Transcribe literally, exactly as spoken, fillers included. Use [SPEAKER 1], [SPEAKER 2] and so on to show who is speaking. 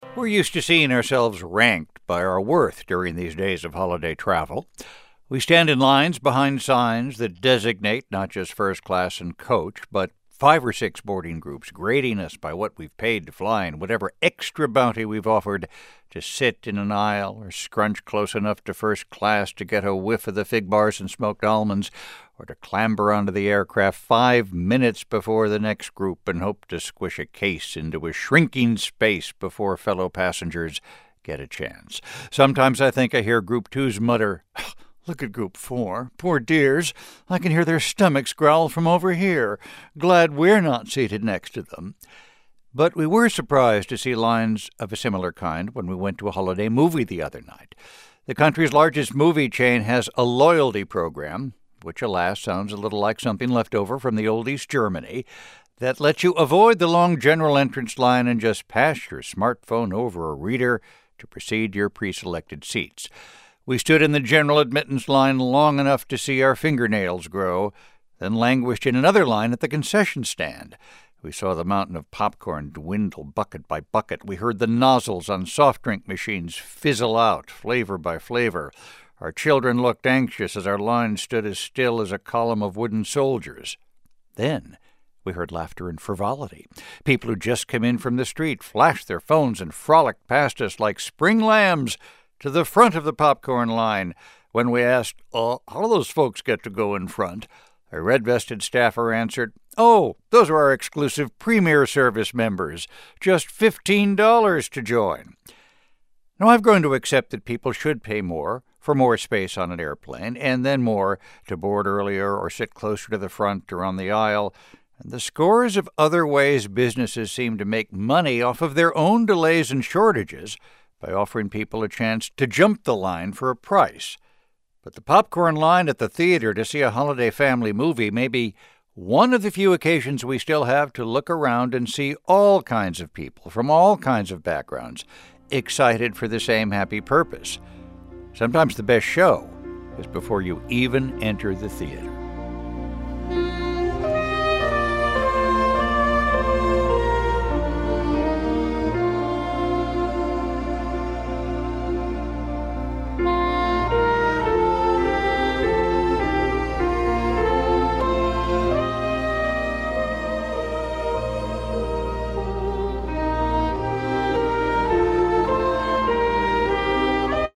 [SPEAKER 1] We're used to seeing ourselves ranked by our worth during these days of holiday travel. We stand in lines behind signs that designate not just first class and coach, but five or six boarding groups grading us by what we've paid to fly and whatever extra bounty we've offered to sit in an aisle or scrunch close enough to first class to get a whiff of the fig bars and smoked almonds, or to clamber onto the aircraft five minutes before the next group and hope to squish a case into a shrinking space before fellow passengers get a chance. Sometimes I think I hear Group Two's mutter, "Look at Group Four. Poor dears. I can hear their stomachs growl from over here. Glad we're not seated next to them." But we were surprised to see lines of a similar kind when we went to a holiday movie the other night. The country's largest movie chain has a loyalty program, which, alas, sounds a little like something left over from the old East Germany, that lets you avoid the long general entrance line and just pass your smartphone over a reader to proceed to your pre-selected seats. We stood in the general admittance line long enough to see our fingernails grow, then languished in another line at the concession stand. We saw the mountain of popcorn dwindle bucket by bucket. We heard the nozzles on soft drink machines fizzle out, flavor by flavor. Our children looked anxious as our line stood as still as a column of wooden soldiers. Then we heard laughter and frivolity. People who just come in from the street flashed their phones and frolicked past us like spring lambs to the front of the popcorn line. When we asked, oh, how do those folks get to go in front? A red-vested staffer answered, "Oh, those are our exclusive Premier Service members. Just fifteen dollars to join." Now, I've grown to accept that people should pay more for more space on an airplane, and then more to board earlier or sit closer to the front or on the aisle, and the scores of other ways businesses seem to make money off of their own delays and shortages by offering people a chance to jump the line for a price. But the popcorn line at the theater to see a holiday family movie may be one of the few occasions we still have to look around and see all kinds of people from all kinds of backgrounds excited for the same happy purpose. Sometimes the best show is before you even enter the theater.